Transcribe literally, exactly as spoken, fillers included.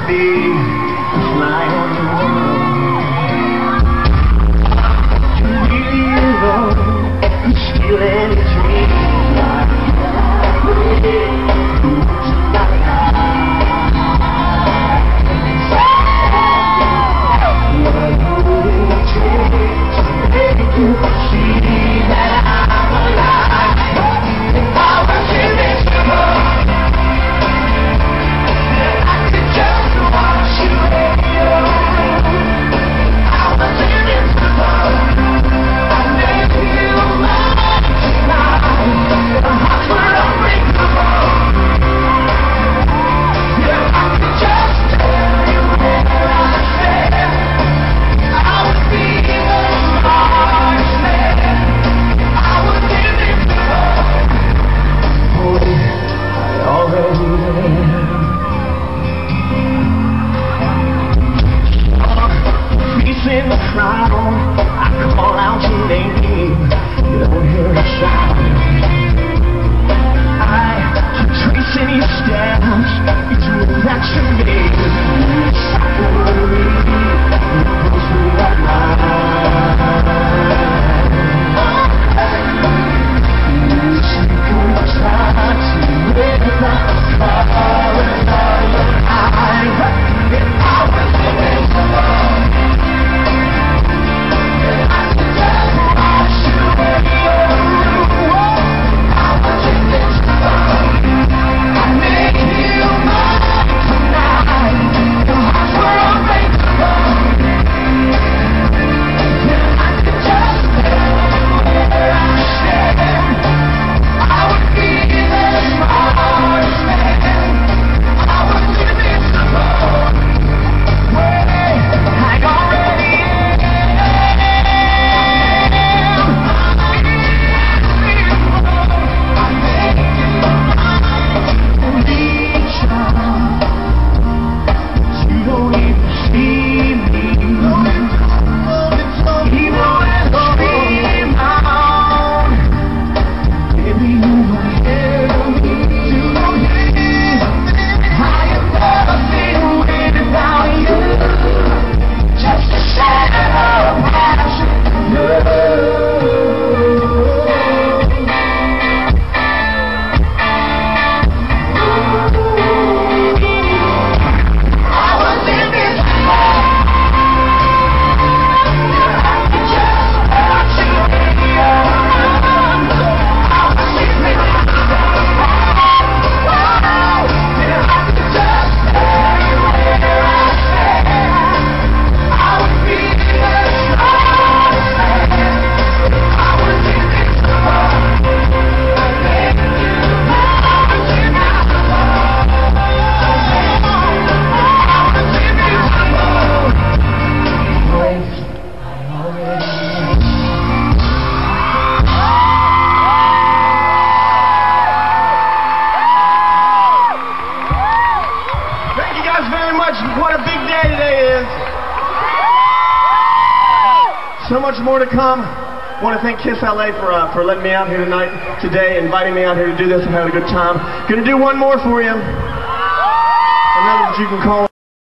be fly on the wall. You know, steal any dream like in the crowd, I call out your name, you don't hear a sound. I keep tracing your steps, each move that you make. It pulls me that line. You speak on the touch, you live in the fire and all your eyes. If I was invincible, what a big day today is. So much more to come. I want to thank Kiss L A for uh, for letting me out here tonight, today, inviting me out here to do this and having a good time. Gonna do one more for you. Another that you can call